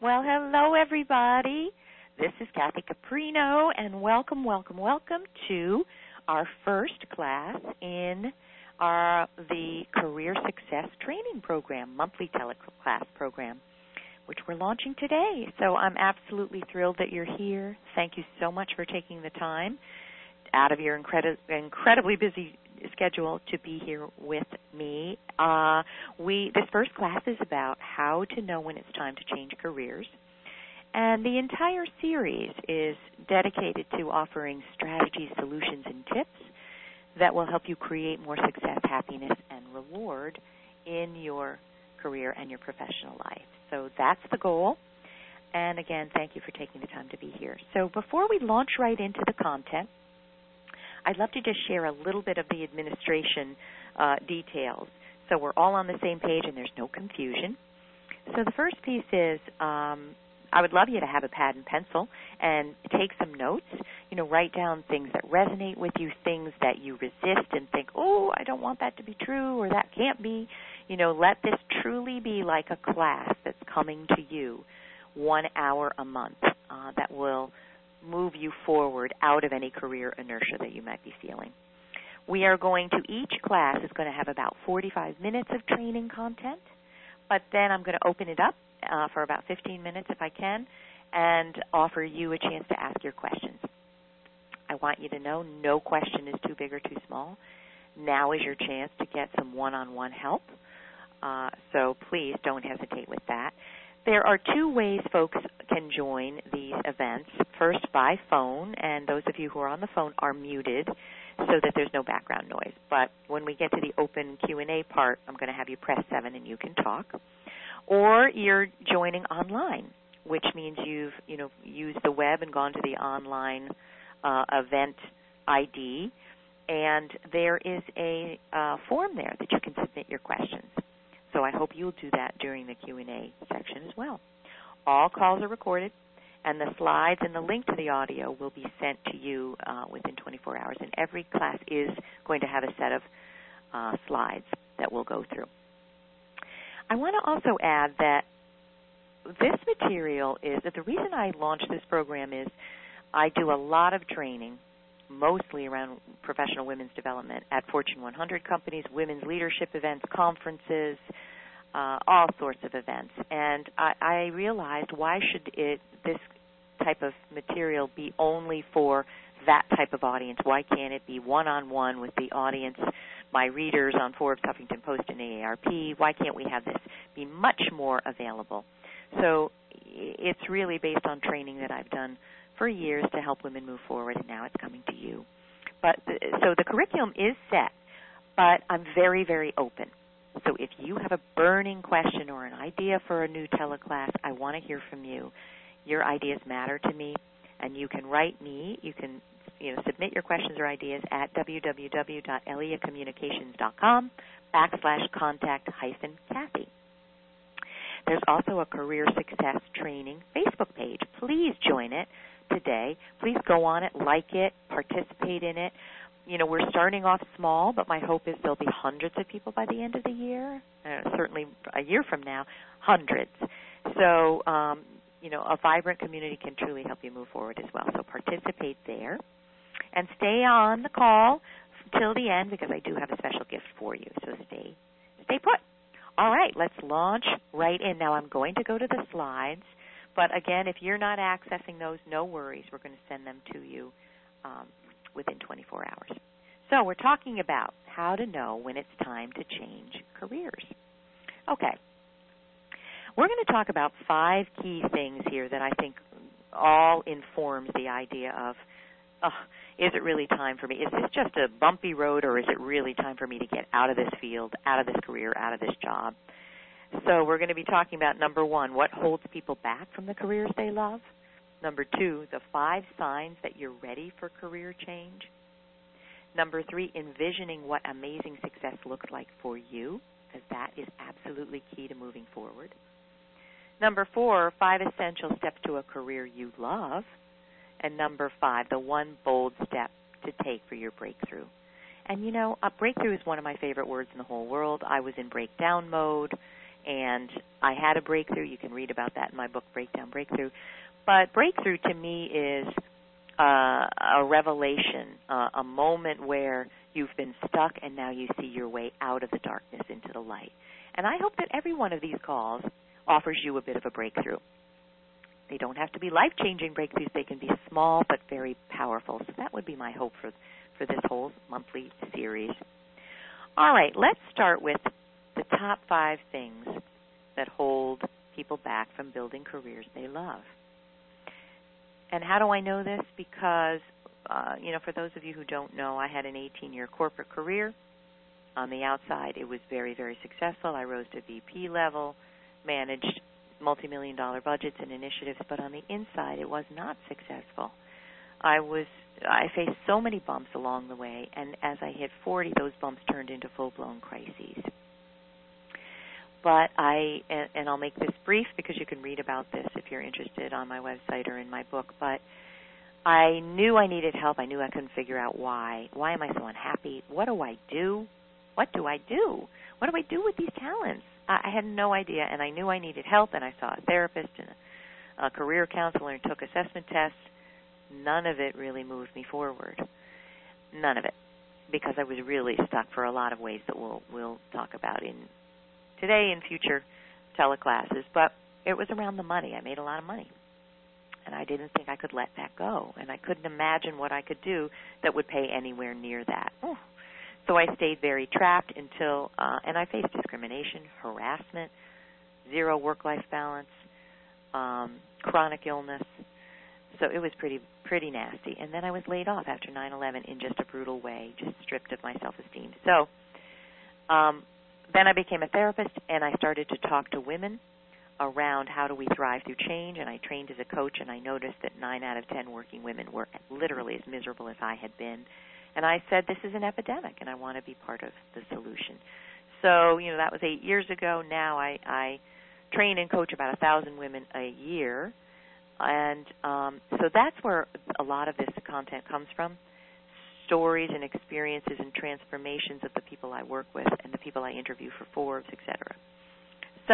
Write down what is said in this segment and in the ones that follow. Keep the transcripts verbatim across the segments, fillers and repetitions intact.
Well, hello, everybody. This is Kathy Caprino, and welcome, welcome, welcome to our first class in our the Career Success Training Program, monthly teleclass program, which we're launching today. So I'm absolutely thrilled that you're here. Thank you so much for taking the time out of your incredi- incredibly busy schedule to be here with me. Uh, we this first class is about how to know when it's time to change careers. And the entire series is dedicated to offering strategies, solutions, and tips that will help you create more success, happiness, and reward in your career and your professional life. So that's the goal. And again, thank you for taking the time to be here. So before we launch right into the content, I'd love to just share a little bit of the administration uh, details so we're all on the same page and there's no confusion. So the first piece is um, I would love you to have a pad and pencil and take some notes. You know, write down things that resonate with you, things that you resist and think, oh, I don't want that to be true or that can't be. You know, let this truly be like a class that's coming to you one hour a month uh, that will move you forward out of any career inertia that you might be feeling. We are going to, each class is going to have about forty-five minutes of training content, but then I'm going to open it up uh, for about fifteen minutes if I can and offer you a chance to ask your questions. I want you to know no question is too big or too small. Now is your chance to get some one-on-one help, uh, so please don't hesitate with that. There are two ways folks can join these events. First, by phone, and those of you who are on the phone are muted so that there's no background noise. But when we get to the open Q and A part, I'm going to have you press seven and you can talk. Or you're joining online, which means you've, you know, used the web and gone to the online uh, event I D, and there is a uh, form there that you can submit your questions. So I hope you'll do that during the Q and A section as well. All calls are recorded, and the slides and the link to the audio will be sent to you uh, within twenty-four hours. And every class is going to have a set of uh, slides that we'll go through. I want to also add that this material is, that the reason I launched this program is I do a lot of training, mostly around professional women's development at Fortune one hundred companies, women's leadership events, conferences, uh, all sorts of events. And I, I realized, why should it this type of material be only for that type of audience? Why can't it be one-on-one with the audience, my readers on Forbes, Huffington Post, and A A R P? Why can't we have this be much more available? So it's really based on training that I've done for years to help women move forward, and now it's coming to you. But the, so the curriculum is set, but I'm very, very open. So if you have a burning question or an idea for a new teleclass, I want to hear from you. Your ideas matter to me, and you can write me. You can, you know, submit your questions or ideas at www.eliacommunications.com backslash contact hyphen Kathy. There's also a Career Success Training Facebook page. Please join it today. Please go on it, like it, participate in it. You know, we're starting off small, but my hope is there'll be hundreds of people by the end of the year, uh, certainly a year from now, hundreds. So, um, you know, a vibrant community can truly help you move forward as well. So participate there. And stay on the call till the end because I do have a special gift for you. So stay, stay put. All right, let's launch right in. Now I'm going to go to the slides. But, again, if you're not accessing those, no worries. We're going to send them to you um, within twenty-four hours. So we're talking about how to know when it's time to change careers. Okay. We're going to talk about five key things here that I think all informs the idea of, oh, is it really time for me? Is this just a bumpy road, or is it really time for me to get out of this field, out of this career, out of this job? So we're going to be talking about, number one, what holds people back from the careers they love. Number two, the five signs that you're ready for career change. Number three, envisioning what amazing success looks like for you, because that is absolutely key to moving forward. Number four, five essential steps to a career you love. And number five, the one bold step to take for your breakthrough. And, you know, a breakthrough is one of my favorite words in the whole world. I was in breakdown mode, And I had a breakthrough. You can read about that in my book, Breakdown Breakthrough. But breakthrough to me is uh, a revelation, uh, a moment where you've been stuck and now you see your way out of the darkness into the light. And I hope that every one of these calls offers you a bit of a breakthrough. They don't have to be life-changing breakthroughs. They can be small but very powerful. So that would be my hope for, for this whole monthly series. All right, let's start with the top five things that hold people back from building careers they love. And how do I know this? Because, uh, you know, for those of you who don't know, I had an eighteen-year corporate career. On the outside, it was very, very successful. I rose to V P level, managed multi-million dollar budgets and initiatives, but on the inside, it was not successful. I was I faced so many bumps along the way, and as I hit forty, those bumps turned into full-blown crises. But I, and, and I'll make this brief because you can read about this if you're interested on my website or in my book, but I knew I needed help. I knew I couldn't figure out why. Why am I so unhappy? What do I do? What do I do? What do I do with these talents? I, I had no idea, and I knew I needed help, and I saw a therapist and a, a career counselor and took assessment tests. None of it really moved me forward. None of it, because I was really stuck for a lot of ways that we'll, we'll talk about in today and future teleclasses. But it was around the money. I made a lot of money, and I didn't think I could let that go, and I couldn't imagine what I could do that would pay anywhere near that. Ooh. So I stayed very trapped until, uh, and I faced discrimination, harassment, zero work-life balance, um, chronic illness. So it was pretty pretty nasty. And then I was laid off after nine eleven in just a brutal way, just stripped of my self-esteem. So um, then I became a therapist, and I started to talk to women around how do we thrive through change, and I trained as a coach, and I noticed that nine out of ten working women were literally as miserable as I had been. And I said, this is an epidemic, and I want to be part of the solution. So, you know, that was eight years ago. Now I, I train and coach about one thousand women a year. And um, so that's where a lot of this content comes from, stories and experiences and transformations of the people I work with and the people I interview for Forbes, et cetera. So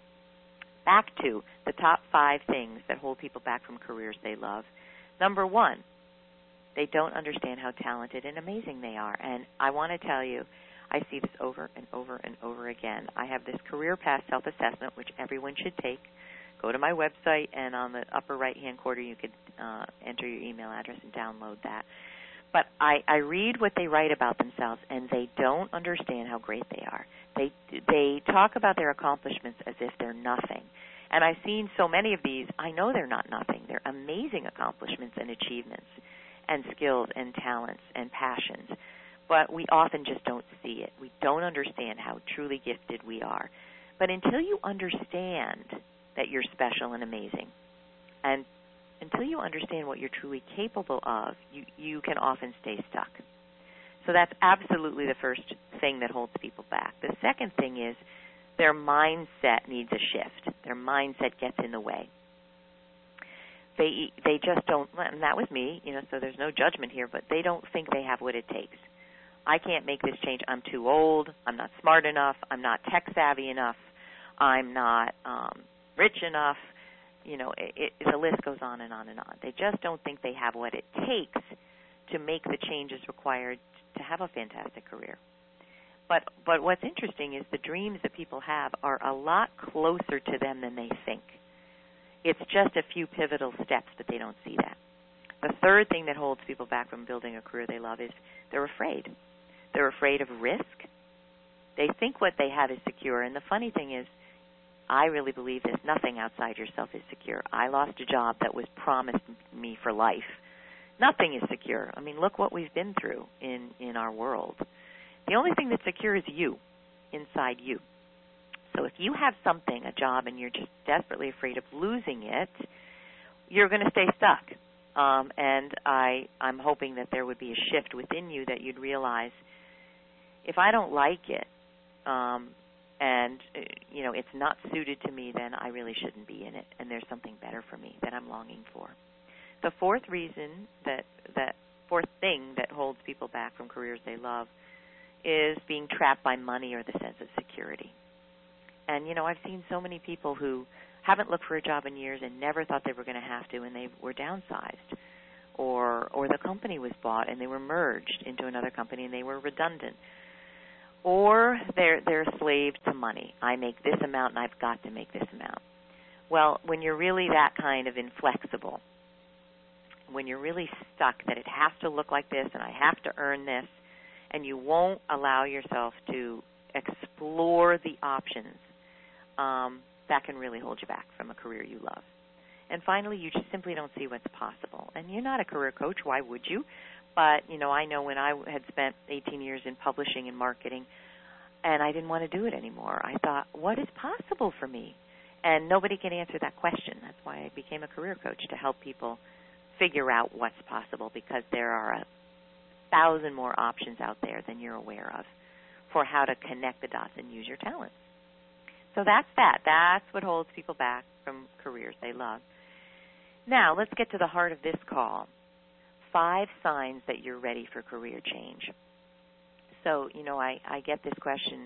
back to the top five things that hold people back from careers they love. Number one, they don't understand how talented and amazing they are. And I want to tell you, I see this over and over and over again. I have this career path self-assessment, which everyone should take. Go to my website, and on the upper right-hand corner, you could uh, enter your email address and download that. But I, I read what they write about themselves, and they don't understand how great they are. They they talk about their accomplishments as if they're nothing. And I've seen so many of these, I know they're not nothing. They're amazing accomplishments and achievements and skills and talents and passions. But we often just don't see it. We don't understand how truly gifted we are. But until you understand that you're special and amazing, and until you understand what you're truly capable of, you, you can often stay stuck. So that's absolutely the first thing that holds people back. The second thing is their mindset needs a shift. Their mindset gets in the way. They they just don't, and that was me, you know, so there's no judgment here, but they don't think they have what it takes. I can't make this change. I'm too old. I'm not smart enough. I'm not tech savvy enough. I'm not um, rich enough. You know, it, it, the list goes on and on and on. They just don't think they have what it takes to make the changes required to have a fantastic career. But but what's interesting is the dreams that people have are a lot closer to them than they think. It's just a few pivotal steps, but they don't see that. The third thing that holds people back from building a career they love is they're afraid. They're afraid of risk. They think what they have is secure. And the funny thing is, I really believe this. Nothing outside yourself is secure. I lost a job that was promised me for life. Nothing is secure. I mean, look what we've been through in, in our world. The only thing that's secure is you, inside you. So if you have something, a job, and you're just desperately afraid of losing it, you're going to stay stuck. Um, and I, I'm hoping that there would be a shift within you that you'd realize, if I don't like it, um, and, uh, you know, it's not suited to me, then I really shouldn't be in it, and there's something better for me that I'm longing for. The fourth reason, that, that fourth thing that holds people back from careers they love is being trapped by money or the sense of security. And, you know, I've seen so many people who haven't looked for a job in years and never thought they were going to have to, and they were downsized. Or or the company was bought and they were merged into another company and they were redundant. Or they're they're a slave to money. I make this amount and I've got to make this amount. Well, when you're really that kind of inflexible, when you're really stuck that it has to look like this and I have to earn this, and you won't allow yourself to explore the options, um, that can really hold you back from a career you love. And finally, you just simply don't see what's possible. And you're not a career coach. Why would you? But, you know, I know when I had spent eighteen years in publishing and marketing, and I didn't want to do it anymore, I thought, what is possible for me? And nobody can answer that question. That's why I became a career coach, to help people figure out what's possible, because there are a thousand more options out there than you're aware of for how to connect the dots and use your talents. So that's that. That's what holds people back from careers they love. Now, let's get to the heart of this call. Five signs that you're ready for career change. So, you know, I, I get this question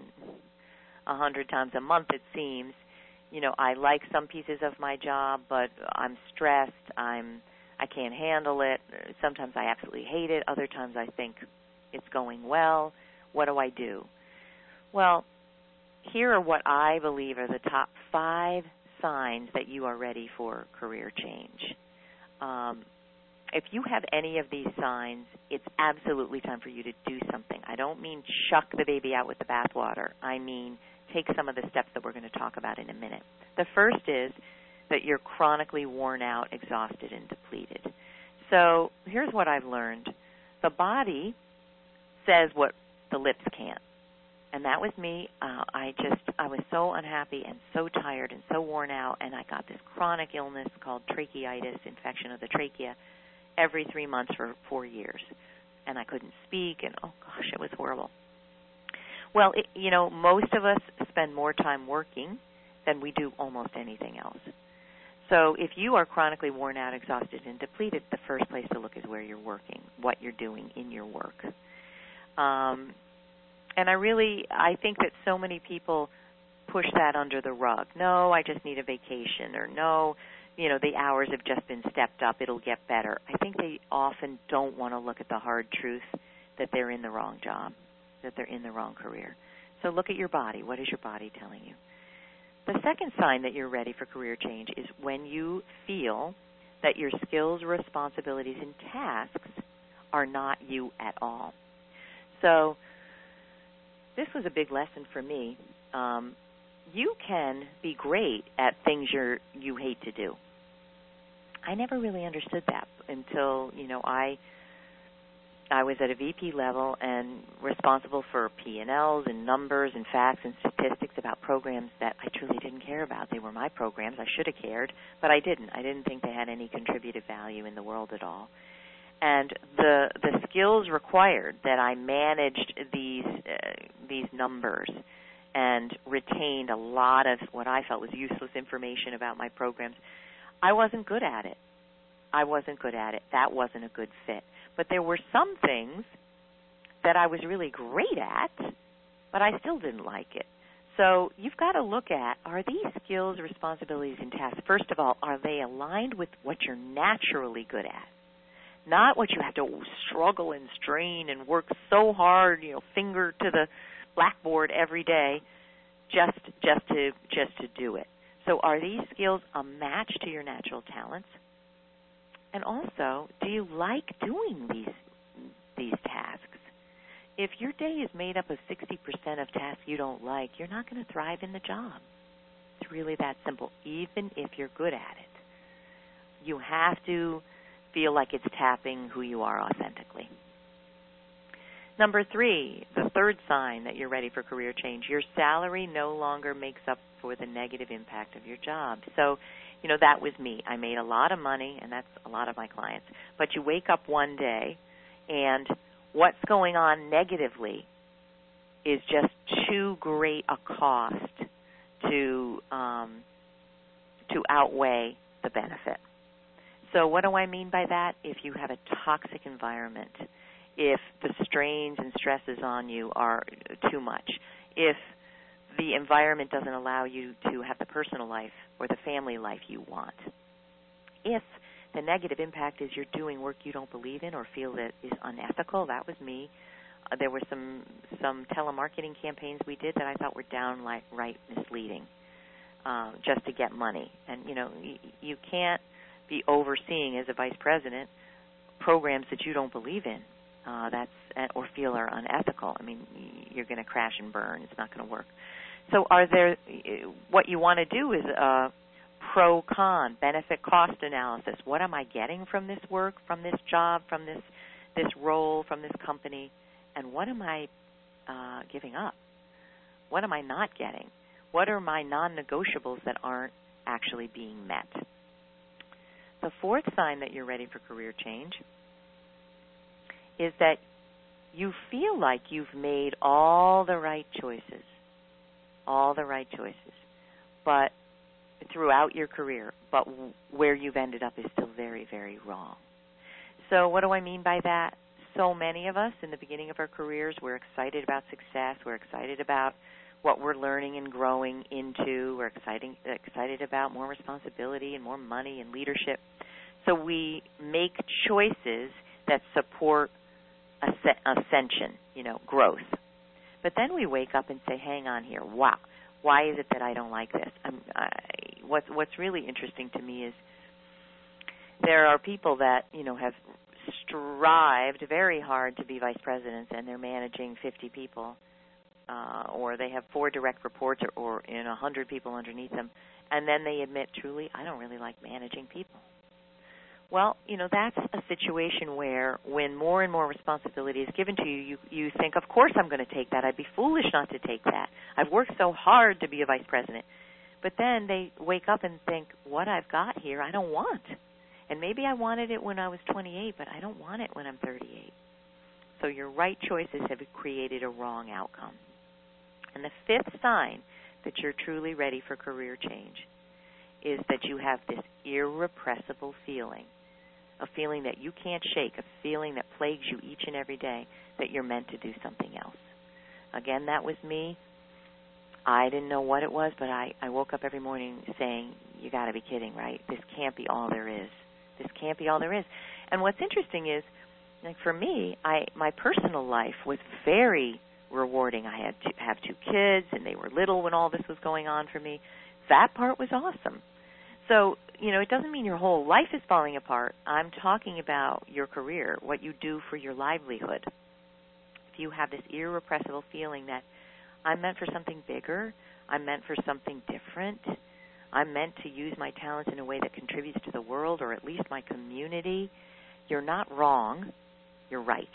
a hundred times a month, it seems. You know, I like some pieces of my job, but I'm stressed. I'm, I can't handle it. Sometimes I absolutely hate it. Other times I think it's going well. What do I do? Well, here are what I believe are the top five signs that you are ready for career change. Um, if you have any of these signs, it's absolutely time for you to do something. I don't mean chuck the baby out with the bathwater. I mean take some of the steps that we're going to talk about in a minute. The first is that you're chronically worn out, exhausted, and depleted. So here's what I've learned. The body says what the lips can't. And that was me. Uh, I just, I was so unhappy and so tired and so worn out, and I got this chronic illness called tracheitis, infection of the trachea, every three months for four years. And I couldn't speak, and oh gosh, it was horrible. Well, it, you know, most of us spend more time working than we do almost anything else. So if you are chronically worn out, exhausted, and depleted, the first place to look is where you're working, what you're doing in your work. Um, and I really, I think that so many people push that under the rug. No, I just need a vacation, or no, you know, the hours have just been stepped up, it'll get better. I think they often don't want to look at the hard truth that they're in the wrong job, that they're in the wrong career. So look at your body. What is your body telling you? The second sign that you're ready for career change is when you feel that your skills, responsibilities, and tasks are not you at all. So this was a big lesson for me. Um, you can be great at things you're, you hate to do. I never really understood that until, you know, I I was at a V P level and responsible for P and Ls and numbers and facts and statistics about programs that I truly didn't care about. They were my programs. I should have cared, but I didn't. I didn't think they had any contributive value in the world at all. And the the skills required that I managed these uh, these numbers and retained a lot of what I felt was useless information about my programs, I wasn't good at it. I wasn't good at it. That wasn't a good fit. But there were some things that I was really great at, but I still didn't like it. So you've got to look at, are these skills, responsibilities, and tasks, first of all, are they aligned with what you're naturally good at? Not what you have to struggle and strain and work so hard, you know, finger to the blackboard every day just just to just to do it. So are these skills a match to your natural talents? And also, do you like doing these these tasks? If your day is made up of sixty percent of tasks you don't like, you're not going to thrive in the job. It's really that simple, even if you're good at it. You have to feel like it's tapping who you are authentically. Number three, the third sign that you're ready for career change, your salary no longer makes up for the negative impact of your job. So, you know, that was me. I made a lot of money, and that's a lot of my clients. But you wake up one day, and what's going on negatively is just too great a cost to um, to outweigh the benefit. So what do I mean by that? If you have a toxic environment, if the strains and stresses on you are too much, if the environment doesn't allow you to have the personal life or the family life you want. If the negative impact is you're doing work you don't believe in or feel that is unethical, that was me. Uh, there were some some telemarketing campaigns we did that I thought were downright misleading, uh, just to get money. And, you know, y- you can't be overseeing as a vice president programs that you don't believe in uh, that's or feel are unethical. I mean, you're going to crash and burn. It's not going to work. So are there – what you want to do is a pro-con, benefit-cost analysis. What am I getting from this work, from this job, from this this role, from this company, and what am I uh, giving up? What am I not getting? What are my non-negotiables that aren't actually being met? The fourth sign that you're ready for career change is that you feel like you've made all the right choices, all the right choices, but throughout your career, but where you've ended up is still very, very wrong. So what do I mean by that? So many of us in the beginning of our careers, we're excited about success. We're excited about what we're learning and growing into. We're exciting, excited about more responsibility and more money and leadership. So we make choices that support ascension, you know, growth. But then we wake up and say, hang on here, wow, why is it that I don't like this? I'm, I, what's, what's really interesting to me is there are people that, you know, have strived very hard to be vice presidents, and they're managing fifty people, uh, or they have four direct reports or, or in one hundred people underneath them, and then they admit, truly, I don't really like managing people. Well, you know, that's a situation where when more and more responsibility is given to you, you, you think, of course I'm going to take that. I'd be foolish not to take that. I've worked so hard to be a vice president. But then they wake up and think, what I've got here I don't want. And maybe I wanted it when I was twenty-eight, but I don't want it when I'm thirty-eight. So your right choices have created a wrong outcome. And the fifth sign that you're truly ready for career change is that you have this irrepressible feeling, a feeling that you can't shake, a feeling that plagues you each and every day, that you're meant to do something else. Again, that was me. I didn't know what it was, but I, I woke up every morning saying, you got to be kidding, right? This can't be all there is. This can't be all there is. And what's interesting is, like for me, I my personal life was very rewarding. I had to have two kids, and they were little when all this was going on for me. That part was awesome. So, you know, it doesn't mean your whole life is falling apart. I'm talking about your career, what you do for your livelihood. If you have this irrepressible feeling that I'm meant for something bigger, I'm meant for something different, I'm meant to use my talents in a way that contributes to the world or at least my community, you're not wrong, you're right.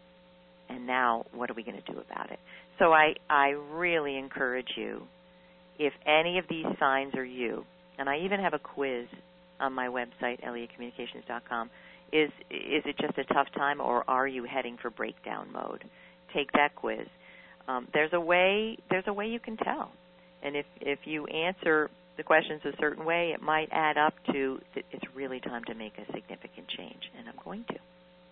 And now what are we going to do about it? So I, I really encourage you, if any of these signs are you, and I even have a quiz on my website, elliott communications dot com, is is it just a tough time or are you heading for breakdown mode? Take that quiz. Um, there's a way there's a way you can tell. And if, if you answer the questions a certain way, it might add up to th- it's really time to make a significant change, and I'm going to.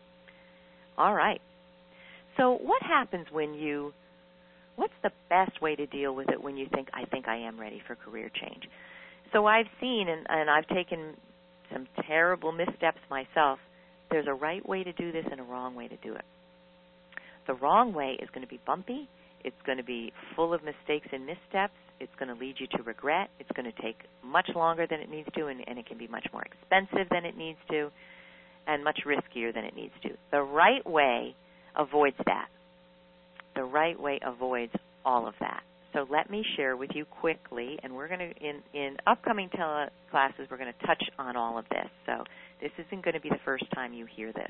All right. So what happens when you, what's the best way to deal with it when you think, I think I am ready for career change? So I've seen, and, and I've taken some terrible missteps myself, there's a right way to do this and a wrong way to do it. The wrong way is going to be bumpy. It's going to be full of mistakes and missteps. It's going to lead you to regret. It's going to take much longer than it needs to, and, and it can be much more expensive than it needs to, and much riskier than it needs to. The right way avoids that. The right way avoids all of that. So let me share with you quickly, and we're going to, in, in upcoming tele classes, we're going to touch on all of this. So this isn't going to be the first time you hear this.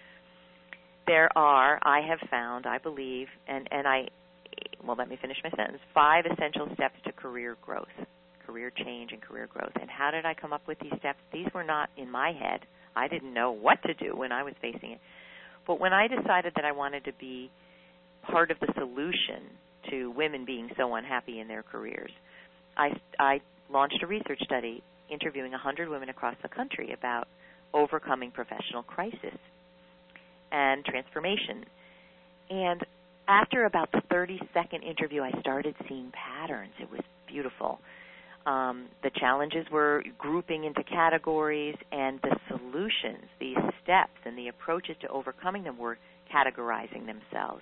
There are, I have found, I believe, and, and I, well, let me finish my sentence, five essential steps to career growth, career change and career growth. And how did I come up with these steps? These were not in my head. I didn't know what to do when I was facing it. But when I decided that I wanted to be part of the solution to women being so unhappy in their careers, I, I launched a research study interviewing one hundred women across the country about overcoming professional crisis and transformation. And after about the thirty-second interview, I started seeing patterns. It was beautiful. Um, the challenges were grouping into categories, and the solutions, the steps, and the approaches to overcoming them were categorizing themselves.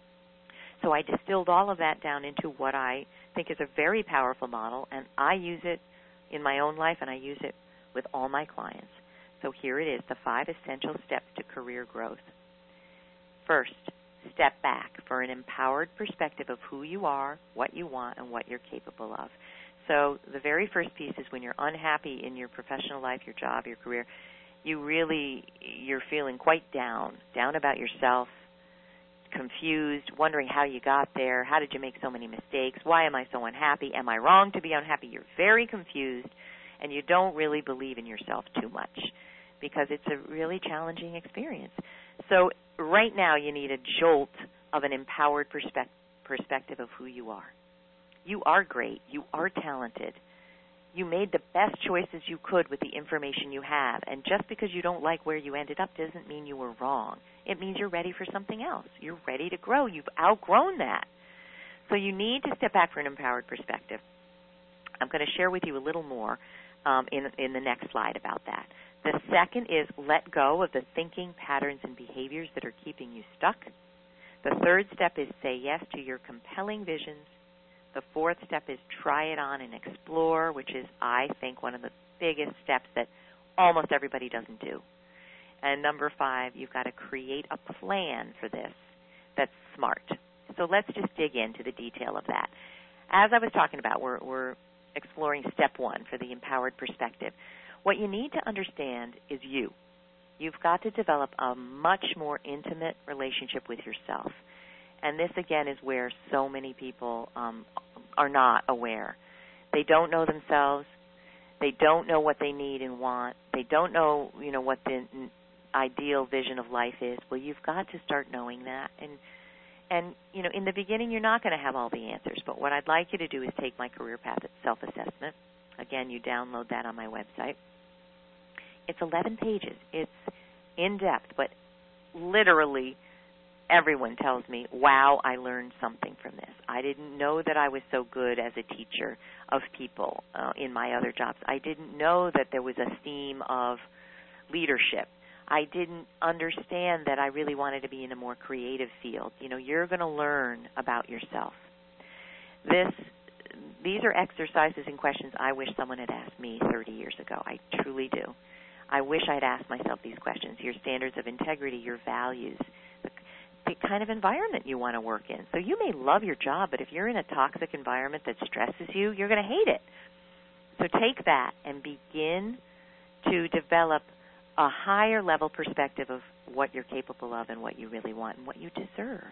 So I distilled all of that down into what I think is a very powerful model, and I use it in my own life, and I use it with all my clients. So here it is, the five essential steps to career growth. First, step back for an empowered perspective of who you are, what you want, and what you're capable of. So the very first piece is when you're unhappy in your professional life, your job, your career, you really, you're feeling quite down, down about yourself, confused, wondering how you got there, how did you make so many mistakes, why am I so unhappy, am I wrong to be unhappy? You're very confused, and you don't really believe in yourself too much because it's a really challenging experience. So right now you need a jolt of an empowered perspe- perspective of who you are. You are great. You are talented. You made the best choices you could with the information you have. And just because you don't like where you ended up doesn't mean you were wrong. It means you're ready for something else. You're ready to grow. You've outgrown that. So you need to step back for an empowered perspective. I'm going to share with you a little more um, in, in the next slide about that. The second is let go of the thinking patterns and behaviors that are keeping you stuck. The third step is say yes to your compelling visions. The fourth step is try it on and explore, which is, I think, one of the biggest steps that almost everybody doesn't do. And number five, you've got to create a plan for this that's smart. So let's just dig into the detail of that. As I was talking about, we're, we're exploring step one for the empowered perspective. What you need to understand is you. You've got to develop a much more intimate relationship with yourself. And this, again, is where so many people um, are not aware. They don't know themselves. They don't know what they need and want. They don't know, you know, what the ideal vision of life is. Well, you've got to start knowing that. And, and you know, in the beginning, you're not going to have all the answers. But what I'd like you to do is take my Career Path Self-Assessment. Again, you download that on my website. It's eleven pages. It's in-depth, but literally everyone tells me, wow, I learned something from this. I didn't know that I was so good as a teacher of people uh, in my other jobs. I didn't know that there was a theme of leadership. I didn't understand that I really wanted to be in a more creative field. You know, you're going to learn about yourself. This, these are exercises and questions I wish someone had asked me thirty years ago. I truly do. I wish I'd asked myself these questions, your standards of integrity, your values, the, the kind of environment you want to work in. So you may love your job, but if you're in a toxic environment that stresses you, you're going to hate it. So take that and begin to develop a higher level perspective of what you're capable of and what you really want and what you deserve.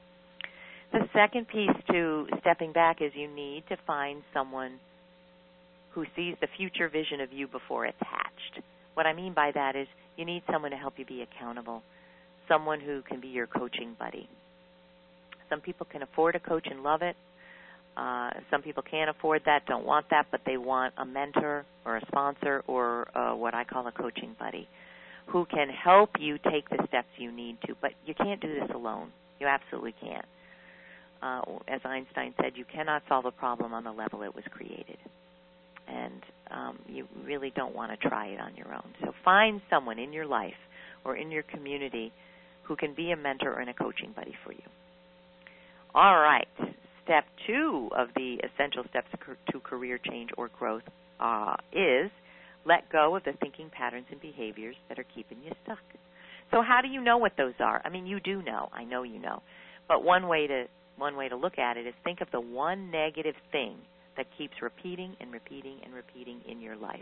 The second piece to stepping back is you need to find someone who sees the future vision of you before it's hatched. What I mean by that is you need someone to help you be accountable, someone who can be your coaching buddy. Some people can afford a coach and love it. Uh, some people can't afford that, don't want that, but they want a mentor or a sponsor or uh, what I call a coaching buddy who can help you take the steps you need to. But you can't do this alone. You absolutely can't. Uh, as Einstein said, you cannot solve a problem on the level it was created. And um, you really don't want to try it on your own. So find someone in your life or in your community who can be a mentor and a coaching buddy for you. All right. Step two of the essential steps to career change or growth uh, is let go of the thinking patterns and behaviors that are keeping you stuck. So how do you know what those are? I mean, you do know. I know you know. But one way to one way to look at it is think of the one negative thing that keeps repeating and repeating and repeating in your life.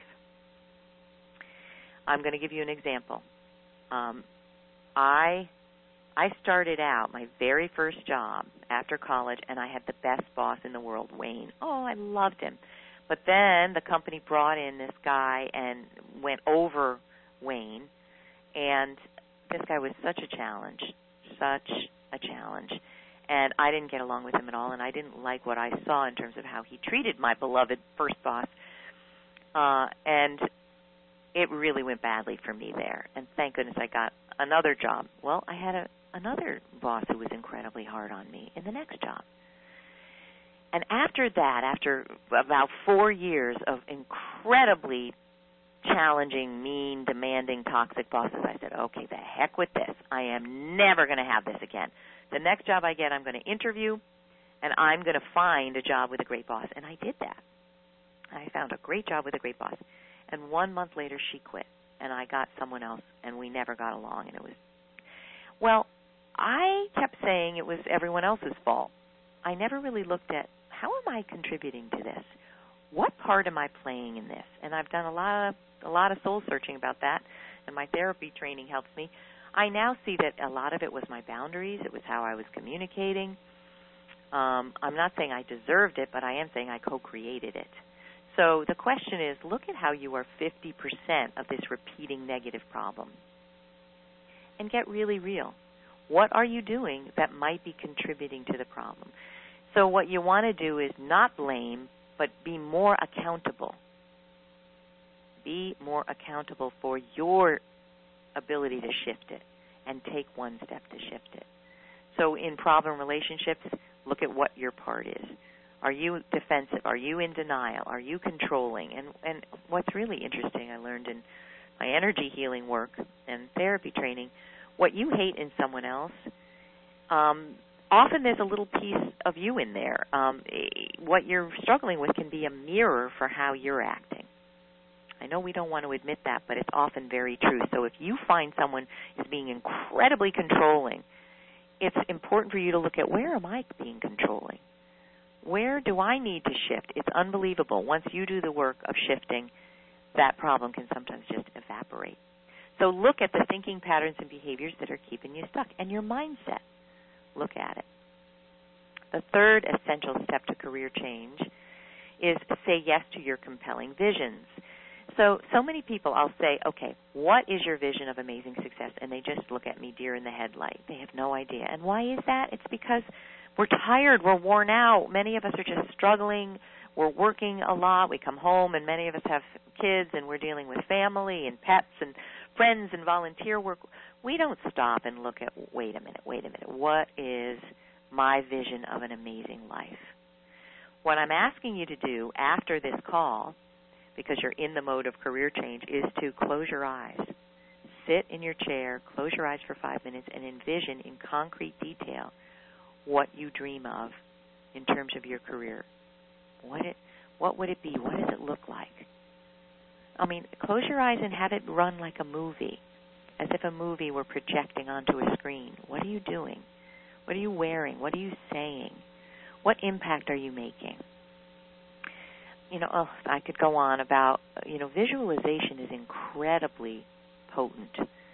I'm going to give you an example. Um, I I started out my very first job after college, and I had the best boss in the world, Wayne. Oh, I loved him. But then the company brought in this guy and went over Wayne, and this guy was such a challenge, such a challenge. And I didn't get along with him at all, and I didn't like what I saw in terms of how he treated my beloved first boss. Uh, and it really went badly for me there. And thank goodness I got another job. Well, I had a, another boss who was incredibly hard on me in the next job. And after that, after about four years of incredibly challenging, mean, demanding, toxic bosses, I said, okay, the heck with this. I am never going to have this again. The next job I get, I'm going to interview, and I'm going to find a job with a great boss. And I did that. I found a great job with a great boss. And one month later, she quit, and I got someone else, and we never got along. And it was, well, I kept saying it was everyone else's fault. I never really looked at, how am I contributing to this? What part am I playing in this? And I've done a lot of a lot of soul searching about that, and my therapy training helps me. I now see that a lot of it was my boundaries. It was how I was communicating. Um, I'm not saying I deserved it, but I am saying I co-created it. So the question is, look at how you are fifty percent of this repeating negative problem and get really real. What are you doing that might be contributing to the problem? So what you want to do is not blame, but be more accountable. Be more accountable for your ability to shift it and take one step to shift it. So in problem relationships, look at what your part is. Are you defensive? Are you in denial? Are you controlling? And, and what's really interesting, I learned in my energy healing work and therapy training, what you hate in someone else, um, often there's a little piece of you in there. Um, what you're struggling with can be a mirror for how you're acting. I know we don't want to admit that, but it's often very true. So if you find someone is being incredibly controlling, it's important for you to look at, where am I being controlling? Where do I need to shift? It's unbelievable. Once you do the work of shifting, that problem can sometimes just evaporate. So look at the thinking patterns and behaviors that are keeping you stuck, and your mindset. Look at it. The third essential step to career change is to say yes to your compelling visions. So, so many people, I'll say, okay, what is your vision of amazing success? And they just look at me deer in the headlight. They have no idea. And why is that? It's because we're tired. We're worn out. Many of us are just struggling. We're working a lot. We come home, and many of us have kids, and we're dealing with family and pets and friends and volunteer work. We don't stop and look at, wait a minute, wait a minute, what is my vision of an amazing life? What I'm asking you to do after this call, because you're in the mode of career change, is to close your eyes. Sit in your chair, close your eyes for five minutes, and envision in concrete detail what you dream of in terms of your career. What it, what would it be? What does it look like? I mean, close your eyes and have it run like a movie, as if a movie were projecting onto a screen. What are you doing? What are you wearing? What are you saying? What impact are you making? You know, oh, I could go on about, you know, visualization is incredibly potent.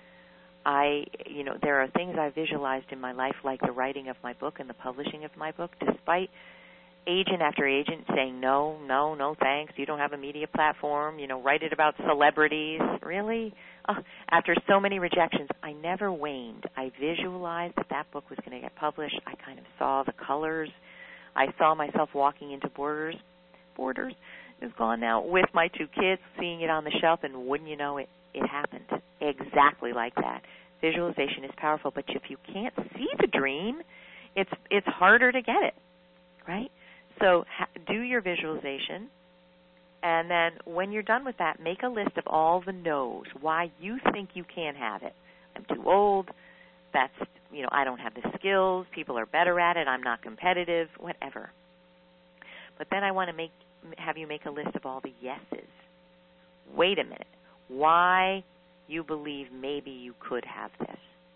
I, you know, there are things I visualized in my life, like the writing of my book and the publishing of my book, despite agent after agent saying, no, no, no thanks, you don't have a media platform, you know, write it about celebrities. Really? Oh, after so many rejections, I never waned. I visualized that that book was going to get published. I kind of saw the colors. I saw myself walking into Borders. Borders is gone now, with my two kids, seeing it on the shelf, and wouldn't you know it, it happened exactly like that. Visualization is powerful, but if you can't see the dream, it's it's harder to get it, right? So ha- do your visualization, and then when you're done with that, make a list of all the no's, why you think you can't have it. I'm too old. That's, you know, I don't have the skills. People are better at it. I'm not competitive, whatever. But then I want to make have you make a list of all the yeses. Wait a minute. Why you believe maybe you could have this.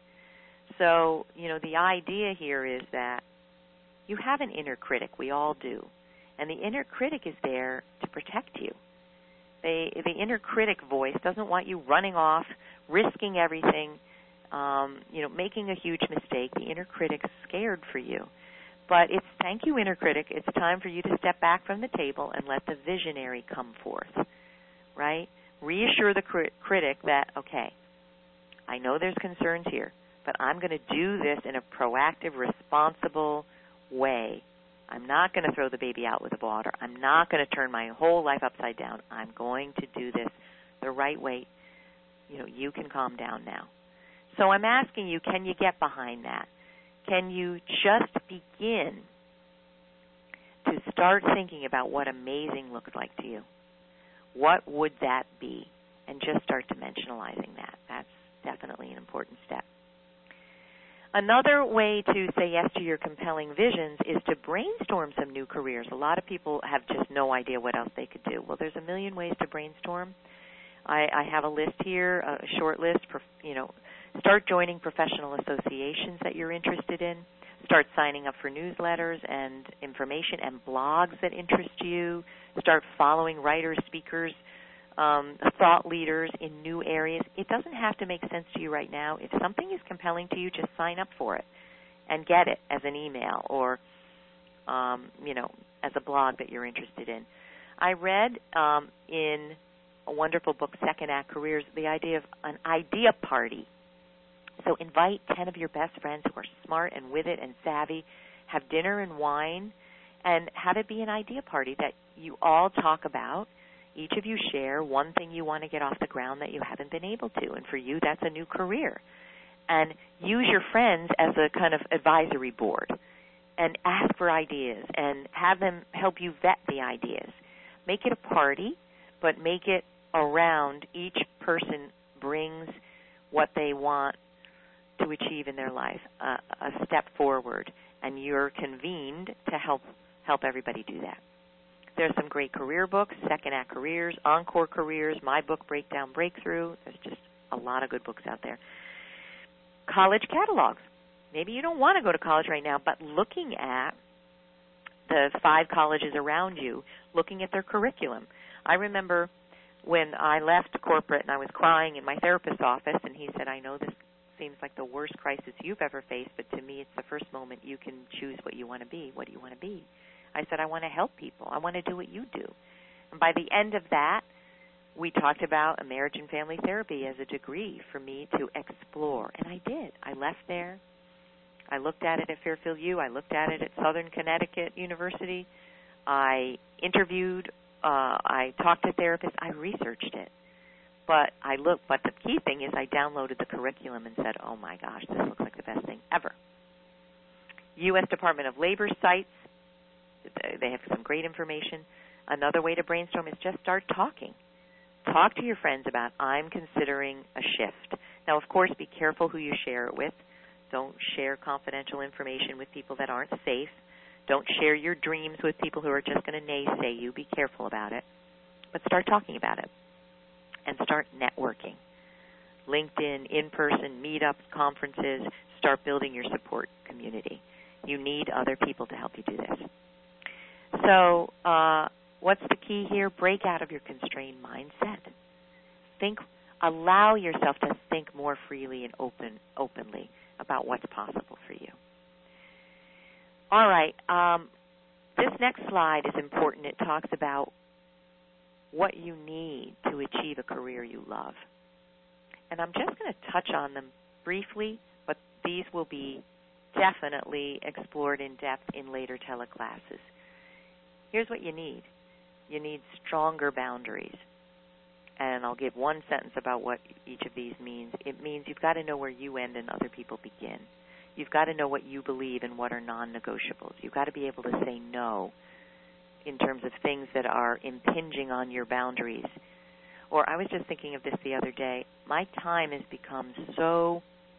So, you know, the idea here is that you have an inner critic. We all do. And the inner critic is there to protect you. They, the inner critic voice doesn't want you running off, risking everything, um, you know, making a huge mistake. The inner critic's scared for you. But it's, thank you, inner critic, it's time for you to step back from the table and let the visionary come forth, right? Reassure the crit- critic that, okay, I know there's concerns here, but I'm going to do this in a proactive, responsible way. I'm not going to throw the baby out with the water. I'm not going to turn my whole life upside down. I'm going to do this the right way. You know, you can calm down now. So I'm asking you, can you get behind that? Can you just begin to start thinking about what amazing looks like to you? What would that be? And just start dimensionalizing that. That's definitely an important step. Another way to say yes to your compelling visions is to brainstorm some new careers. A lot of people have just no idea what else they could do. Well, there's a million ways to brainstorm. I, I have a list here, a short list. You know, start joining professional associations that you're interested in. Start signing up for newsletters and information and blogs that interest you. Start following writers, speakers, um, thought leaders in new areas. It doesn't have to make sense to you right now. If something is compelling to you, just sign up for it and get it as an email or, um, you know, as a blog that you're interested in. I read um, in a wonderful book, Second Act Careers, the idea of an idea party. So invite ten of your best friends who are smart and with it and savvy, have dinner and wine, and have it be an idea party that you all talk about. Each of you share one thing you want to get off the ground that you haven't been able to, and for you that's a new career. And use your friends as a kind of advisory board and ask for ideas and have them help you vet the ideas. Make it a party, but make it around each person brings what they want to achieve in their life, uh, a step forward, and you're convened to help help everybody do that. There's some great career books, Second Act Careers, Encore Careers, my book, Breakdown Breakthrough. There's just a lot of good books out there. College catalogs. Maybe you don't want to go to college right now, but looking at the five colleges around you, looking at their curriculum. I remember when I left corporate and I was crying in my therapist's office, and he said, I know this seems like the worst crisis you've ever faced, but to me it's the first moment you can choose what you want to be. What do you want to be? I said, I want to help people. I want to do what you do. And by the end of that, we talked about a marriage and family therapy as a degree for me to explore. And I did. I left there. I looked at it at Fairfield U. I looked at it at Southern Connecticut University. I interviewed. Uh, I talked to therapists. I researched it. But I looked. But the key thing is I downloaded the curriculum and said, oh, my gosh, this looks like the best thing ever. U S Department of Labor sites. They have some great information. Another way to brainstorm is just start talking. Talk to your friends about, I'm considering a shift. Now, of course, be careful who you share it with. Don't share confidential information with people that aren't safe. Don't share your dreams with people who are just going to naysay you. Be careful about it. But start talking about it. And start networking. LinkedIn, in-person, meetups, conferences. Start building your support community. You need other people to help you do this. So uh, what's the key here? Break out of your constrained mindset. Think, allow yourself to think more freely and open, openly about what's possible for you. All right. Um, this next slide is important. It talks about what you need to achieve a career you love. And I'm just going to touch on them briefly, but these will be definitely explored in depth in later teleclasses. Here's what you need. You need stronger boundaries. And I'll give one sentence about what each of these means. It means you've got to know where you end and other people begin. You've got to know what you believe and what are non-negotiables. You've got to be able to say no in terms of things that are impinging on your boundaries. Or I was just thinking of this the other day. My time has become so,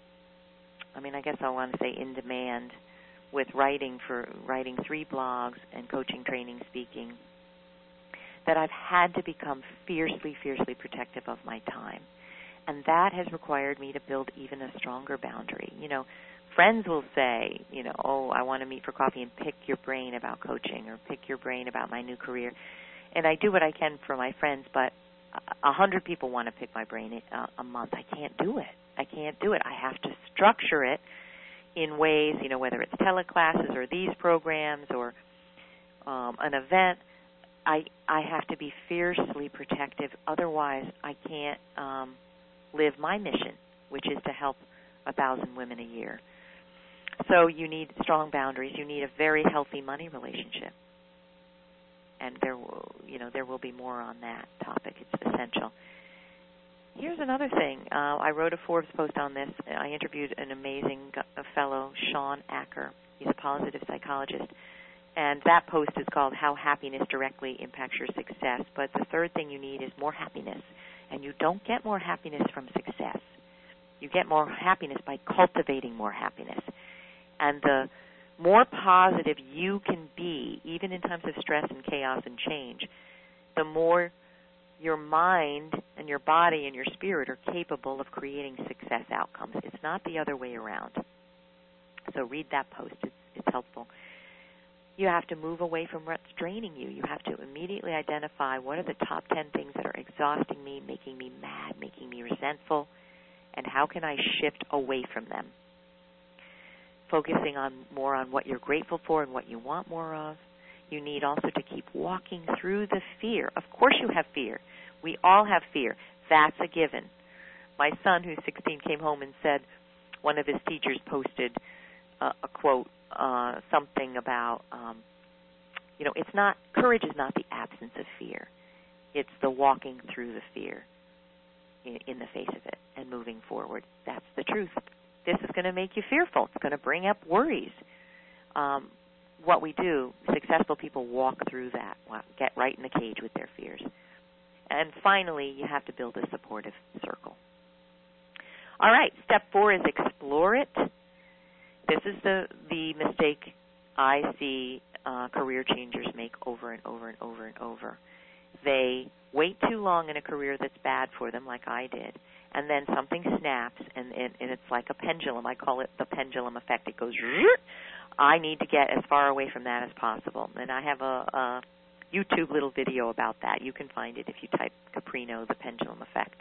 I mean, I guess I want to say in demand, with writing for writing three blogs and coaching, training, speaking, that I've had to become fiercely, fiercely protective of my time. And that has required me to build even a stronger boundary. You know, friends will say, you know, oh, I want to meet for coffee and pick your brain about coaching or pick your brain about my new career. And I do what I can for my friends, but a hundred people want to pick my brain a, a month. I can't do it. I can't do it. I have to structure it in ways, you know, whether it's teleclasses or these programs or um, an event, I I have to be fiercely protective. Otherwise, I can't um, live my mission, which is to help a thousand women a year. So you need strong boundaries. You need a very healthy money relationship, and there will, you know, there will be more on that topic. It's essential. here's another thing. Uh, I wrote a Forbes post on this. I interviewed an amazing fellow, Sean Acker. He's a positive psychologist. And that post is called How Happiness Directly Impacts Your Success. But the third thing you need is more happiness. And you don't get more happiness from success. You get more happiness by cultivating more happiness. And the more positive you can be, even in times of stress and chaos and change, the more your mind and your body and your spirit are capable of creating success outcomes. It's not the other way around. So read that post. It's, it's helpful. You have to move away from what's draining you. You have to immediately identify what are the top ten things that are exhausting me, making me mad, making me resentful, and how can I shift away from them? Focusing on more on what you're grateful for and what you want more of. You need also to keep walking through the fear. Of course you have fear. We all have fear. That's a given. My son, who's sixteen, came home and said one of his teachers posted uh, a quote, uh, something about, um, you know, it's not, courage is not the absence of fear. It's the walking through the fear in, in the face of it and moving forward. That's the truth. This is going to make you fearful. It's going to bring up worries. Um, what we do, successful people walk through that, get right in the cage with their fears. And finally, you have to build a supportive circle. All right, step four is explore it. This is the, the mistake I see uh, career changers make over and over and over and over. They wait too long in a career that's bad for them, like I did, and then something snaps, and, and, and it's like a pendulum. I call it the pendulum effect. It goes, I need to get as far away from that as possible. And I have a, a YouTube little video about that. You can find it if you type Caprino, the pendulum effect.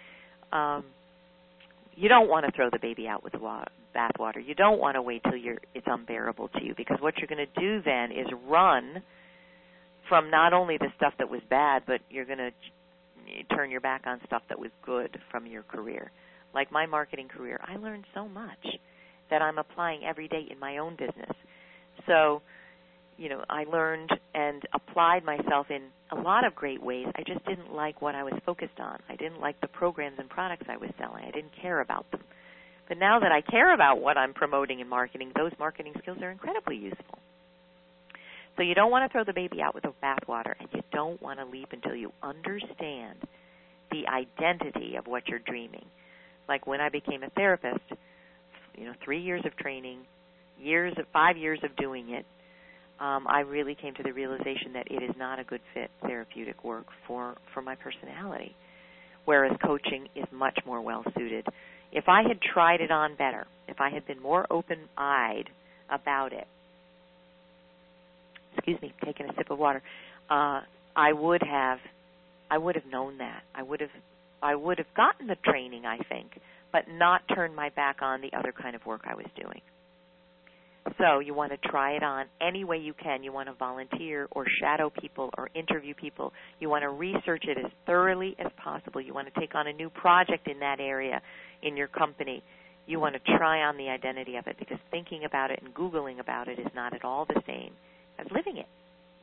Um, you don't want to throw the baby out with the wa- bathwater. You don't want to wait till you're, it's unbearable to you, because what you're going to do then is run from not only the stuff that was bad, but you're going to turn your back on stuff that was good from your career. Like my marketing career, I learned so much that I'm applying every day in my own business. So, you know, I learned and applied myself in a lot of great ways. I just didn't like what I was focused on. I didn't like the programs and products I was selling. I didn't care about them. But now that I care about what I'm promoting in marketing, those marketing skills are incredibly useful. So you don't want to throw the baby out with the bathwater, and you don't want to leap until you understand the identity of what you're dreaming. Like when I became a therapist, you know, three years of training, years of five years of doing it, um, I really came to the realization that it is not a good fit therapeutic work for, for my personality, whereas coaching is much more well-suited. If I had tried it on better, if I had been more open-eyed about it, excuse me, taking a sip of water, uh, I would have, I would have known that. I would have, I would have gotten the training, I think, but not turned my back on the other kind of work I was doing. So you want to try it on any way you can. You want to volunteer or shadow people or interview people. You want to research it as thoroughly as possible. You want to take on a new project in that area in your company. You want to try on the identity of it, because thinking about it and Googling about it is not at all the same as living it.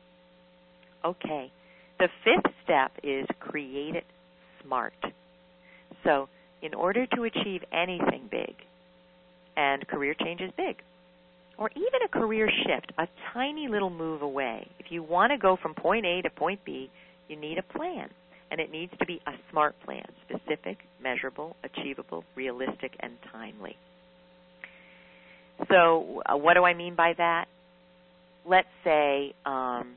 Okay. The fifth step is create it smart. So in order to achieve anything big, and career change is big, or even a career shift, a tiny little move away, if you want to go from point A to point B, you need a plan. And it needs to be a SMART plan: specific, measurable, achievable, realistic, and timely. So uh, what do I mean by that? Let's say, um,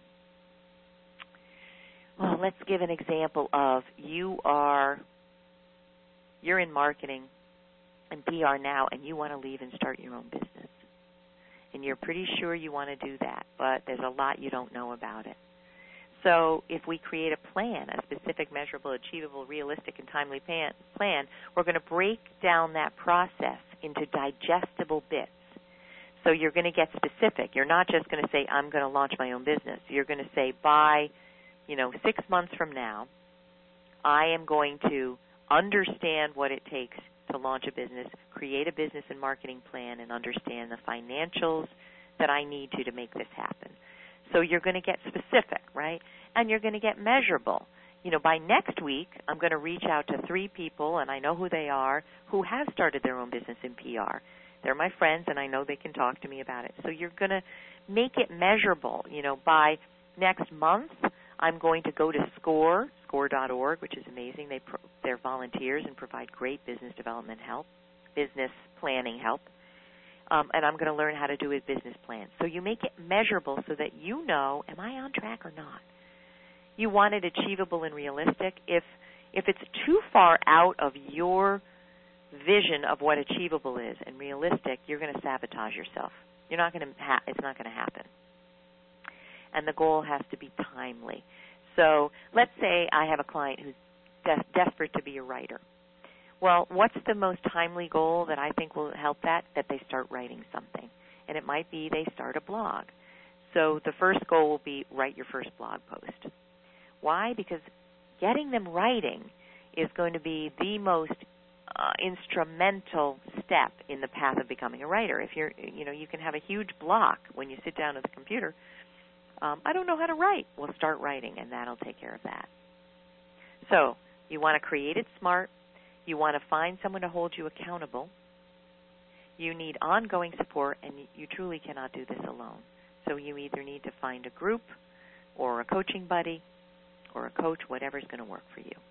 well, let's give an example of you are, you're in marketing and P R now, and you want to leave and start your own business. And you're pretty sure you want to do that, but there's a lot you don't know about it. So if we create a plan, a specific, measurable, achievable, realistic, and timely plan, plan we're going to break down that process into digestible bits. So you're going to get specific. You're not just going to say, I'm going to launch my own business. You're going to say, by, you know, six months from now, I am going to understand what it takes to launch a business, create a business and marketing plan, and understand the financials that I need to to make this happen. So you're going to get specific, right? And you're going to get measurable. you know, by next week, I'm going to reach out to three people, and I know who they are, who have started their own business in P R. They're my friends, and I know they can talk to me about it. So you're going to make it measurable. You know, by next month, I'm going to go to SCORE, score dot org, which is amazing. They pro- they're volunteers and provide great business development help, business planning help. Um, and I'm going to learn how to do a business plan. So you make it measurable so that you know, am I on track or not? You want it achievable and realistic. If if it's too far out of your vision of what achievable is and realistic, you're going to sabotage yourself. You're not going to. Ha- it's not going to happen. And the goal has to be timely. So let's say I have a client who's de- desperate to be a writer. Well, what's the most timely goal that I think will help that? That they start writing something. And it might be they start a blog. So the first goal will be write your first blog post. Why? Because getting them writing is going to be the most uh, instrumental step in the path of becoming a writer. If you're, you know, you can have a huge block when you sit down at the computer. Um, I don't know how to write. Well, start writing, and that'll take care of that. So you want to create it smart. You want to find someone to hold you accountable. You need ongoing support, and you truly cannot do this alone. So you either need to find a group or a coaching buddy or a coach, whatever's going to work for you.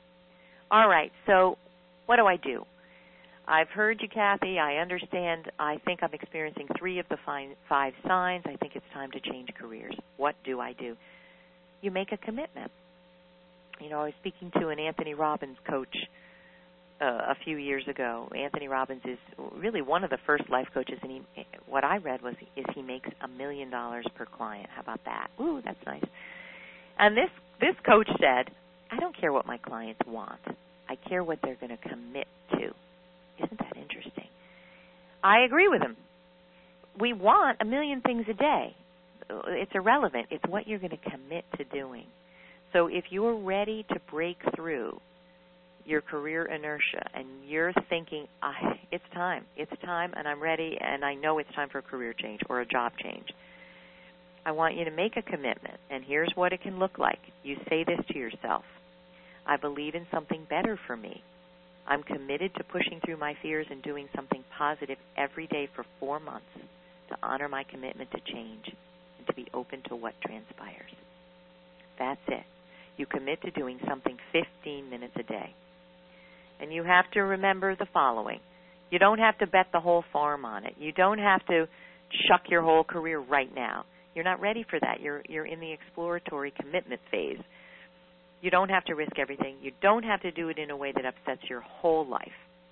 All right, so what do I do? I've heard you, Kathy. I understand. I think I'm experiencing three of the five signs. I think it's time to change careers. What do I do? You make a commitment. You know, I was speaking to an Anthony Robbins coach uh, a few years ago. Anthony Robbins is really one of the first life coaches, and he, what I read was is he makes a million dollars per client. How about that? Ooh, that's nice. And this, this coach said, I don't care what my clients want. I care what they're going to commit to. Isn't that interesting? I agree with him. We want a million things a day. It's irrelevant. It's what you're going to commit to doing. So if you're ready to break through your career inertia and you're thinking, ah, it's time, it's time, and I'm ready, and I know it's time for a career change or a job change, I want you to make a commitment, and here's what it can look like. You say this to yourself. I believe in something better for me. I'm committed to pushing through my fears and doing something positive every day for four months to honor my commitment to change and to be open to what transpires. That's it. You commit to doing something fifteen minutes a day. And you have to remember the following. You don't have to bet the whole farm on it. You don't have to shuck your whole career right now. You're not ready for that. You're you're in the exploratory commitment phase. You don't have to risk everything. You don't have to do it in a way that upsets your whole life.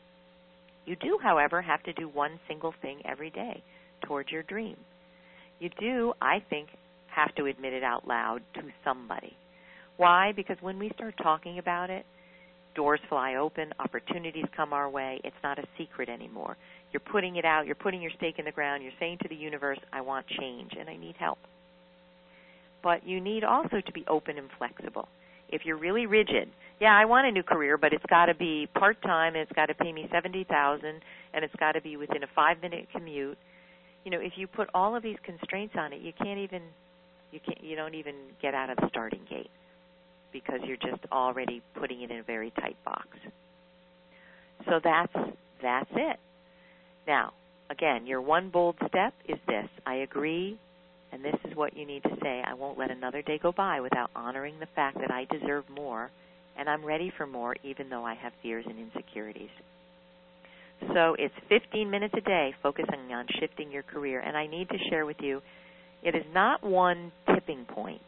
You do, however, have to do one single thing every day towards your dream. You do, I think, have to admit it out loud to somebody. Why? Because when we start talking about it, doors fly open, opportunities come our way. It's not a secret anymore. You're putting it out. You're putting your stake in the ground. You're saying to the universe, I want change and I need help. But you need also to be open and flexible. If you're really rigid, yeah, I want a new career, but it's got to be part-time and it's got to pay me seventy thousand dollars and it's got to be within a five-minute commute. You know, if you put all of these constraints on it, you can't even you can't you don't even get out of the starting gate because you're just already putting it in a very tight box. So that's that's it. Now, again, your one bold step is this. I agree. And this is what you need to say. I won't let another day go by without honoring the fact that I deserve more and I'm ready for more even though I have fears and insecurities. So it's fifteen minutes a day focusing on shifting your career. And I need to share with you, it is not one tipping point.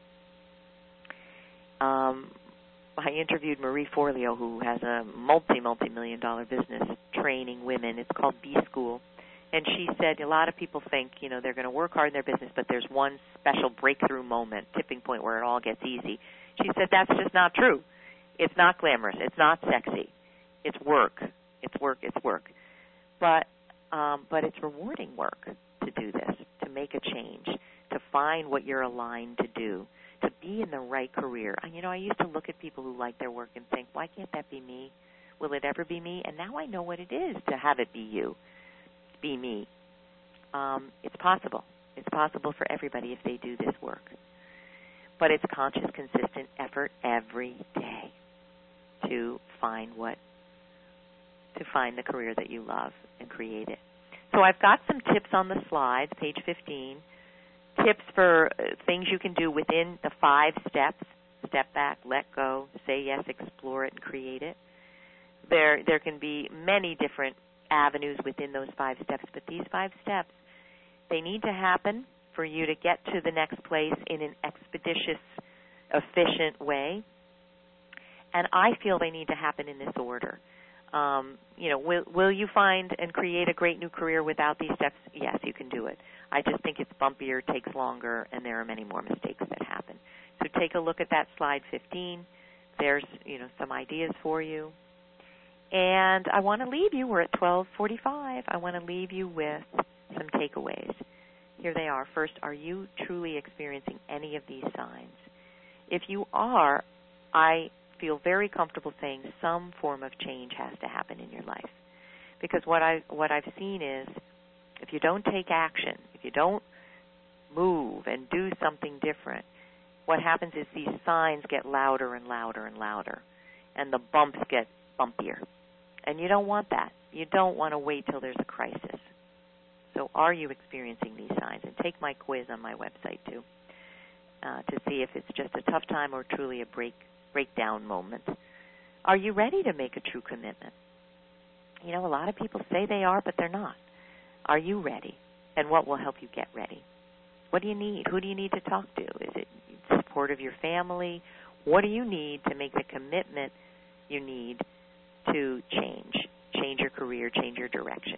Um, I interviewed Marie Forleo, who has a multi, multi-million dollar business training women. It's called B School. And she said a lot of people think, you know, they're going to work hard in their business, but there's one special breakthrough moment, tipping point where it all gets easy. She said that's just not true. It's not glamorous. It's not sexy. It's work. It's work. It's work. But um, but it's rewarding work to do this, to make a change, to find what you're aligned to do, to be in the right career. And, you know, I used to look at people who like their work and think, why can't that be me? Will it ever be me? And now I know what it is to have it be you. Be me. Um, it's possible. It's possible for everybody if they do this work. but it's conscious, consistent effort every day to find what, to find the career that you love and create it. So I've got some tips on the slides, page fifteen, tips for things you can do within the five steps: step back, let go, say yes, explore it, and create it. There, there can be many different avenues within those five steps, but these five steps, they need to happen for you to get to the next place in an expeditious, efficient way. And I feel they need to happen in this order. Um, you know, will, will you find and create a great new career without these steps? Yes, you can do it. I just think it's bumpier, takes longer, and there are many more mistakes that happen. So take a look at that slide fifteen. There's, you know, some ideas for you. And I want to leave you, we're at twelve forty-five, I want to leave you with some takeaways. Here they are. First, are you truly experiencing any of these signs? If you are, I feel very comfortable saying some form of change has to happen in your life. Because what I what I've seen is if you don't take action, if you don't move and do something different, what happens is these signs get louder and louder and louder, and the bumps get bumpier. And you don't want that. You don't want to wait till there's a crisis. So are you experiencing these signs? And take my quiz on my website too uh, to see if it's just a tough time or truly a break breakdown moment. Are you ready to make a true commitment? You know, a lot of people say they are, but they're not. Are you ready? And what will help you get ready? What do you need? Who do you need to talk to? Is it support of your family? What do you need to make the commitment you need to change, change your career, change your direction?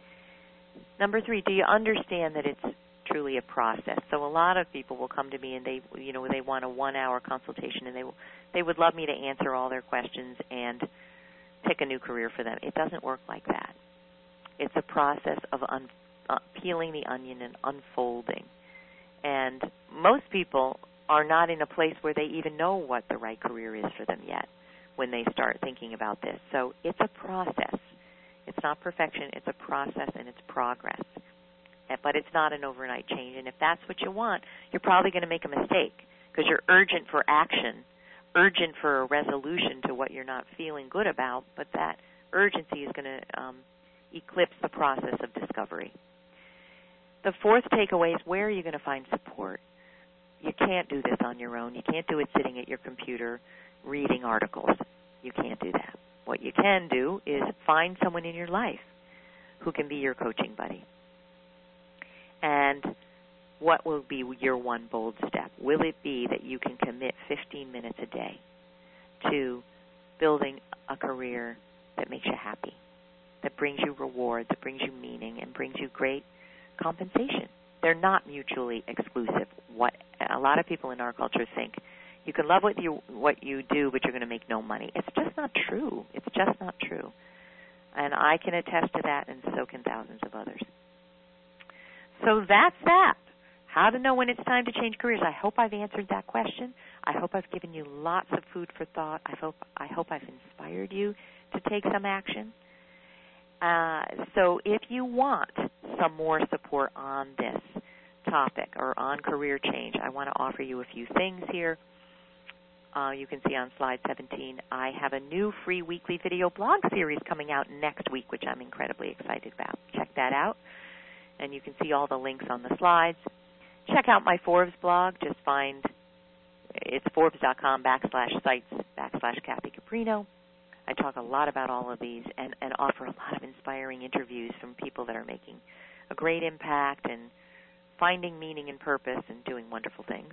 Number three, do you understand that it's truly a process? So a lot of people will come to me and they, you know, they want a one-hour consultation and they they would love me to answer all their questions and pick a new career for them. It doesn't work like that. It's a process of un, uh, peeling the onion and unfolding. And most people are not in a place where they even know what the right career is for them yet when they start thinking about this. So it's a process. It's not perfection. It's a process and it's progress. But it's not an overnight change. And if that's what you want, you're probably going to make a mistake because you're urgent for action, urgent for a resolution to what you're not feeling good about, but that urgency is going to um, eclipse the process of discovery. The fourth takeaway is, where are you going to find support? You can't do this on your own. You can't do it sitting at your computer reading articles. You can't do that. What you can do is find someone in your life who can be your coaching buddy. And what will be your one bold step? Will it be that you can commit fifteen minutes a day to building a career that makes you happy, that brings you rewards, that brings you meaning, and brings you great compensation? They're not mutually exclusive. What a lot of people in our culture think, you can love what you what you do, but you're going to make no money. It's just not true. It's just not true. And I can attest to that, and so can thousands of others. So that's that. How to know when it's time to change careers. I hope I've answered that question. I hope I've given you lots of food for thought. I hope I hope I've inspired you to take some action. Uh, so if you want some more support on this topic or on career change, I want to offer you a few things here. Uh, you can see on slide seventeen, I have a new free weekly video blog series coming out next week, which I'm incredibly excited about. Check that out. And you can see all the links on the slides. Check out my Forbes blog. Just find, it's forbes.com backslash sites backslash Kathy Caprino. I talk a lot about all of these and, and offer a lot of inspiring interviews from people that are making a great impact and finding meaning and purpose and doing wonderful things.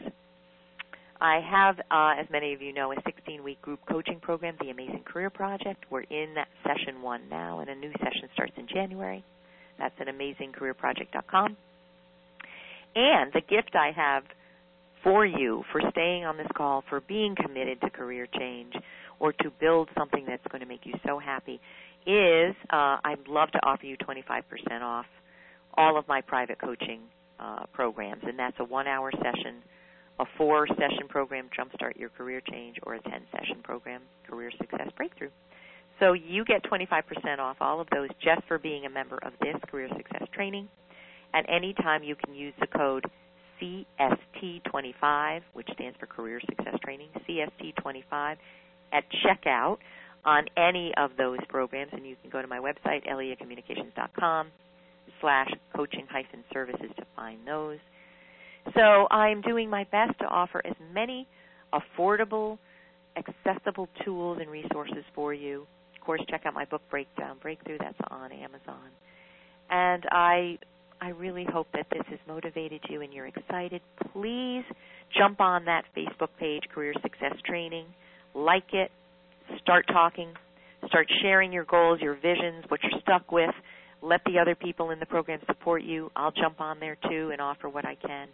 I have, uh, as many of you know, a sixteen-week group coaching program, The Amazing Career Project. We're in that session one now, and a new session starts in January. That's at amazing career project dot com. And the gift I have for you for staying on this call, for being committed to career change or to build something that's going to make you so happy is uh, I'd love to offer you twenty-five percent off all of my private coaching uh, programs. And that's a one-hour session, a four-session program, Jumpstart Your Career Change, or a ten-session program, Career Success Breakthrough. So you get twenty-five percent off all of those just for being a member of this Career Success Training. And anytime you can use the code C S T twenty-five, which stands for Career Success Training, C S T twenty-five, at checkout on any of those programs. And you can go to my website, eliacommunications.com slash coaching hyphen services to find those. So I'm doing my best to offer as many affordable, accessible tools and resources for you. Of course, check out my book, Breakdown Breakthrough. That's on Amazon. And I I really hope that this has motivated you and you're excited. Please jump on that Facebook page, Career Success Training. Like it. Start talking. Start sharing your goals, your visions, what you're stuck with. Let the other people in the program support you. I'll jump on there, too, and offer what I can.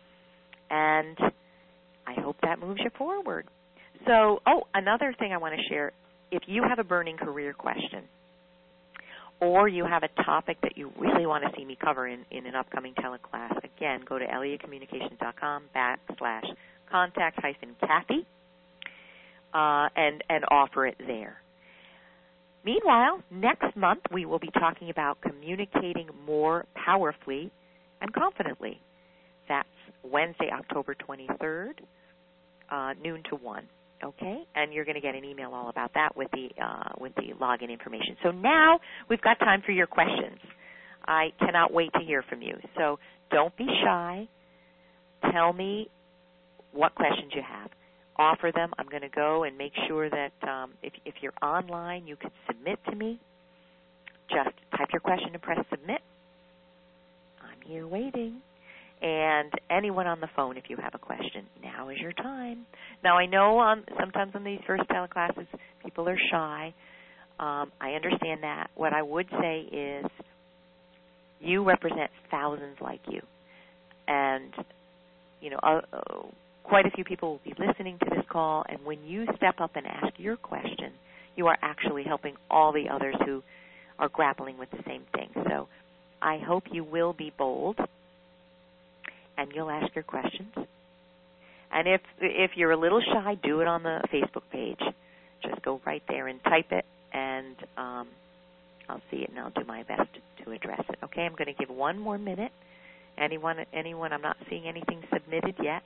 And I hope that moves you forward. So, oh, another thing I want to share. If you have a burning career question, or you have a topic that you really want to see me cover in, in an upcoming teleclass, again, go to eliacommunications.com backslash contact hyphen Kathy uh, and, and offer it there. Meanwhile, next month we will be talking about communicating more powerfully and confidently. That's Wednesday, October twenty-third, uh, noon to one. Okay, and you're going to get an email all about that with the uh, with the login information. So now we've got time for your questions. I cannot wait to hear from you. So don't be shy. Tell me what questions you have. Offer them. I'm going to go and make sure that um, if, if you're online, you can submit to me. Just type your question and press submit. I'm here waiting. And anyone on the phone, if you have a question, now is your time. Now, I know um, sometimes on these first teleclasses, people are shy. Um, I understand that. What I would say is you represent thousands like you. And, you know, uh, uh, quite a few people will be listening to this call, and when you step up and ask your question, you are actually helping all the others who are grappling with the same thing. So I hope you will be bold, and you'll ask your questions. And if if you're a little shy, do it on the Facebook page. Just go right there and type it, and um, I'll see it, and I'll do my best to address it. Okay, I'm going to give one more minute. Anyone, anyone, I'm not seeing anything submitted yet.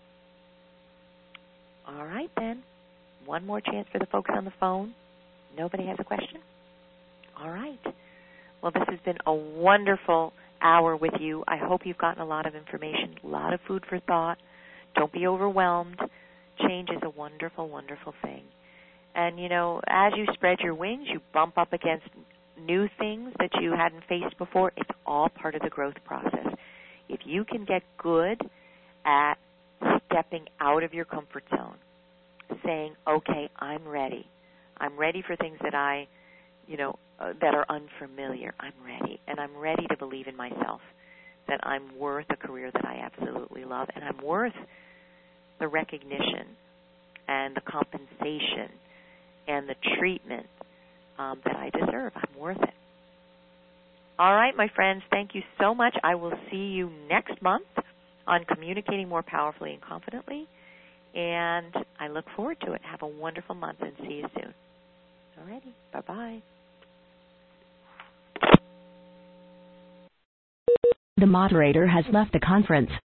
All right, then. One more chance for the folks on the phone. Nobody has a question? All right. Well, this has been a wonderful hour with you. I hope you've gotten a lot of information, a lot of food for thought. Don't be overwhelmed. Change is a wonderful, wonderful thing. And, you know, as you spread your wings, you bump up against new things that you hadn't faced before. It's all part of the growth process. If you can get good at stepping out of your comfort zone, saying, okay, I'm ready. I'm ready for things that I, you know, uh, that are unfamiliar. I'm ready. And I'm ready to believe in myself, that I'm worth a career that I absolutely love, and I'm worth the recognition and the compensation and the treatment um, that I deserve. I'm worth it. All right, my friends, thank you so much. I will see you next month on Communicating More Powerfully and Confidently, and I look forward to it. Have a wonderful month, and see you soon. All righty, bye-bye. The moderator has left the conference.